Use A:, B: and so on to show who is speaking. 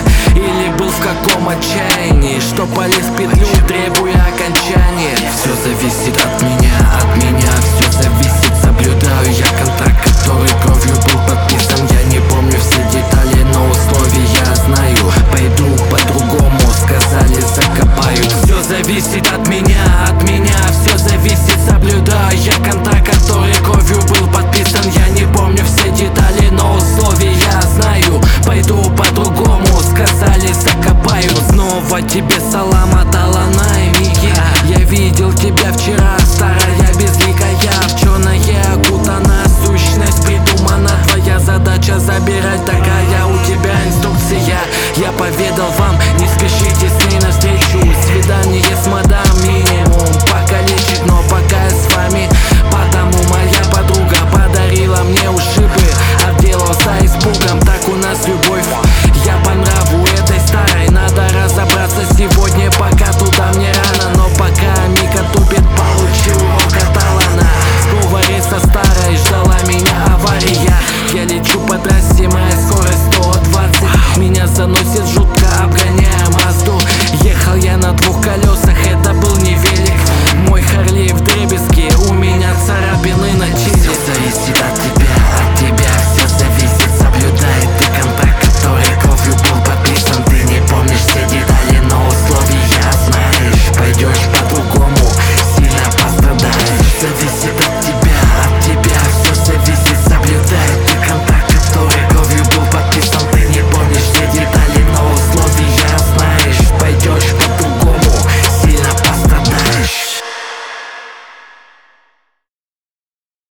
A: Или был в каком отчаянии, что полез в петлю, требуя окончания. Все зависит от меня все зависит. Соблюдаю я контракт, который кровью был подписан. Я не помню все детали, но условия знаю. Пойду по-другому, сказали, закопают. Все зависит от меня все зависит. Соблюдаю я контракт, который кровью был подписан. Я не помню все детали, но условия знаю. Пойду по-другому, сказали, закопают. Снова тебе салам от Алана и Мики. Я видел тебя вчера, старая безликая, в черное окутана, сущность придумана. Твоя задача забирать, такая у тебя инструкция. Я поведал вам